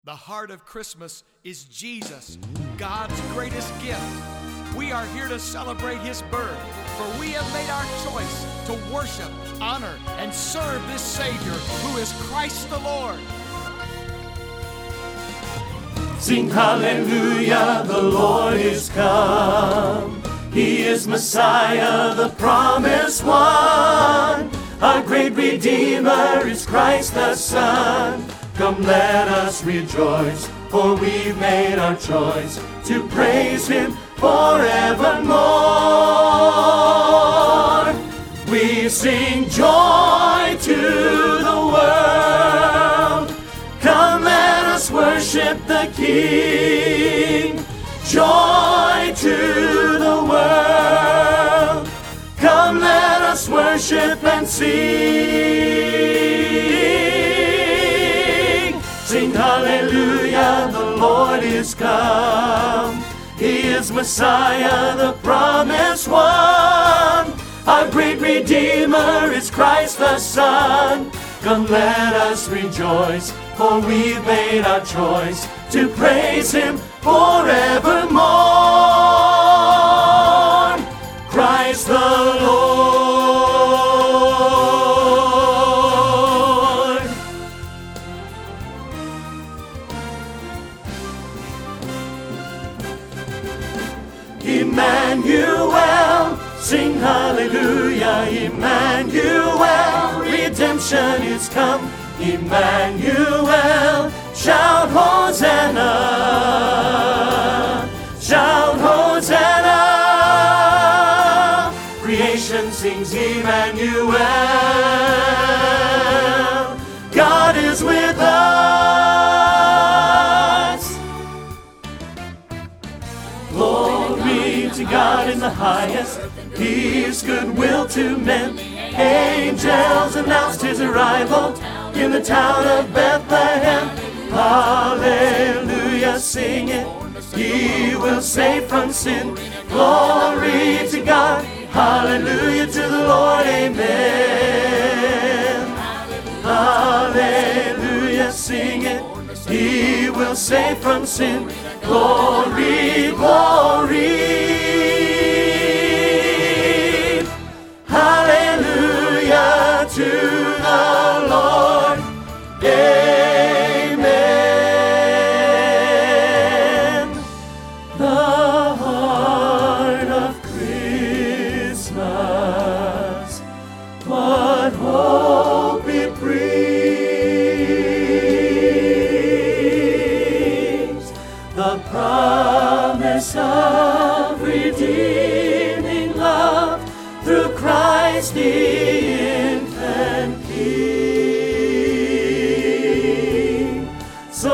The heart of Christmas is Jesus, God's greatest gift. We are here to celebrate His birth, for we have made our choice to worship, honor, and serve this Savior who is Christ the Lord. Sing hallelujah, the Lord is come. He is Messiah, the promised one. Our great Redeemer is Christ the Son. Come, let us rejoice, for we've made our choice to praise Him forevermore. We sing joy to the world. Come, let us worship the King. Joy to the world. Come, let us worship and sing. Sing hallelujah, the Lord is come. He is Messiah, the promised one. Our great Redeemer is Christ the Son. Come, let us rejoice, for we've made our choice to praise Him forevermore. Christ the Lord. Emmanuel, sing hallelujah, Emmanuel, redemption is come. Emmanuel, shout Hosanna, shout Hosanna. Creation sings Emmanuel, God is with us. Glory to God in the highest, Peace, goodwill to men. Angels announced His arrival in the town of Bethlehem. Hallelujah, sing it. He will save from sin. Glory to God. Hallelujah to the Lord. Amen. Hallelujah, sing it. He will save from sin. Glory, glory. Hallelujah to the Lord. Amen. The heart of Christmas, what hope it brings. The promise of redeeming love through Christ the infant King, so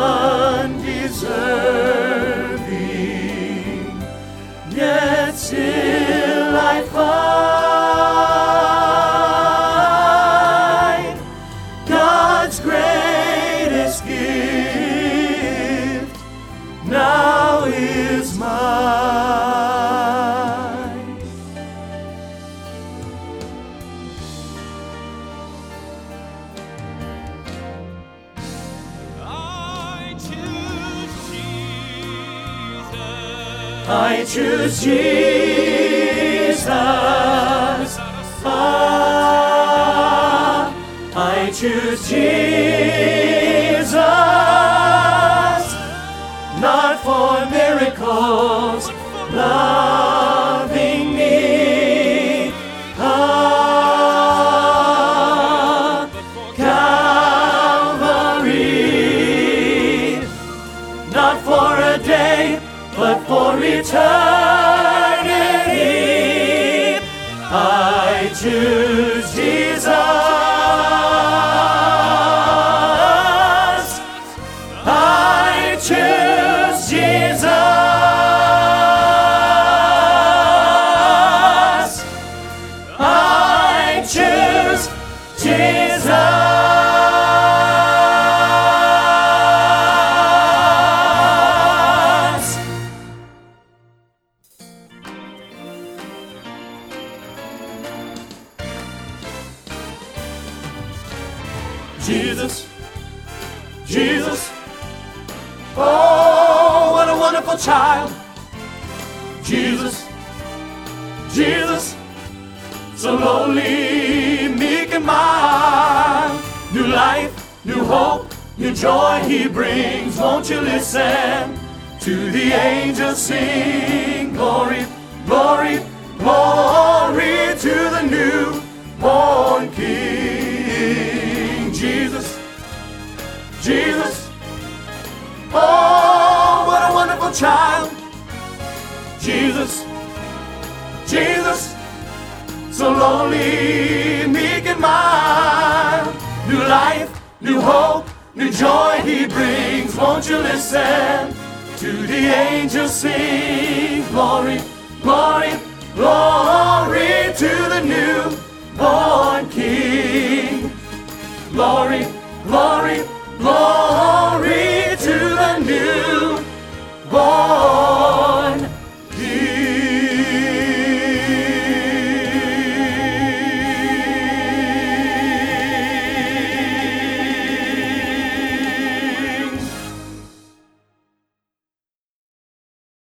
undeserving, yet still I find God's greatest gift now is mine. I choose Jesus. I choose Jesus. Not for miracles, loving me. Calvary. Not for a day, but for eternity. I choose Jesus. I choose Jesus. I choose Jesus. Oh, what a wonderful child. Jesus, Jesus, so lowly, meek and mild. New life, new hope, new joy he brings. Won't you listen to the angels sing? Glory, glory, glory to the newborn King. Jesus, Jesus, oh, what a wonderful child. Jesus, Jesus, so lowly, meek and mild. New life, new hope, new joy he brings. Won't you listen to the angels sing? Glory, glory, glory to the newborn King. Glory, glory, glory.